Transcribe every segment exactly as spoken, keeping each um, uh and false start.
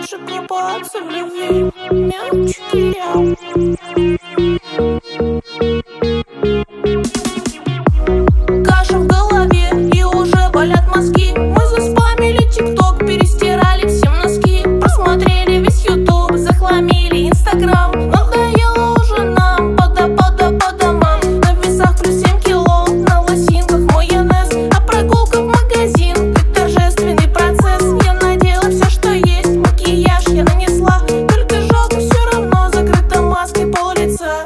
раньше купаться в любви. Мячики я. Каша в голове и уже болят мозги. Мы заспамили тикток, перестирали всем носки. Просмотрели весь ютуб, захламили инстаграм. Надоело уже нам пода-пода по домам. На весах плюс семь кило, на лосинках майонез. А прогулка в магазин, как торжественный процесс. Я надела все, что есть, макияж я нанесла. Только жалко, все равно закрыта маской пол лица.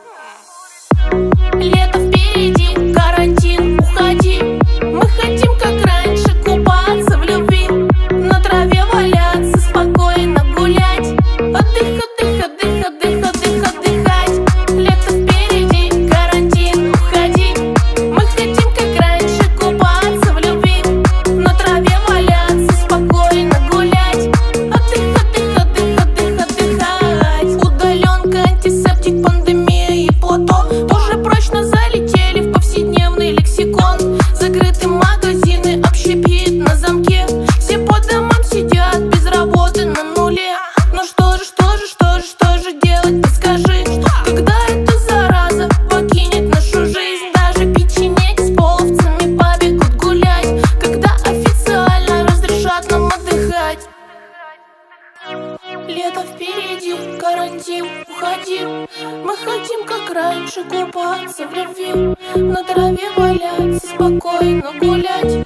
Лето впереди, карантин, уходи. Мы хотим, как раньше, купаться в любви. На траве валяться, спокойно гулять. Отдых, отдых, отдых, отдых, отдых, отдыхать. Лето впереди, карантин, уходи. Мы хотим, как раньше, купаться в любви. На траве валяться, спокойно гулять. Отдых, отдых, отдых, отдых, отдыхать. Удаленка, антисептик, пандемия и плато тоже прочно залетели в повседневный лексикон. Закрыты магазины, общепит на замке. Все по домам сидят, без работы на нуле. Ну что же, что же, что же, что же делать, подскажи. Когда эта зараза покинет нашу жизнь? Даже печенеги с половцами побегут гулять. Когда официально разрешат нам отдыхать? Лето впереди, карантин, уходи. Мы хотим, как раньше, купаться в любви. На траве валяться, спокойно гулять.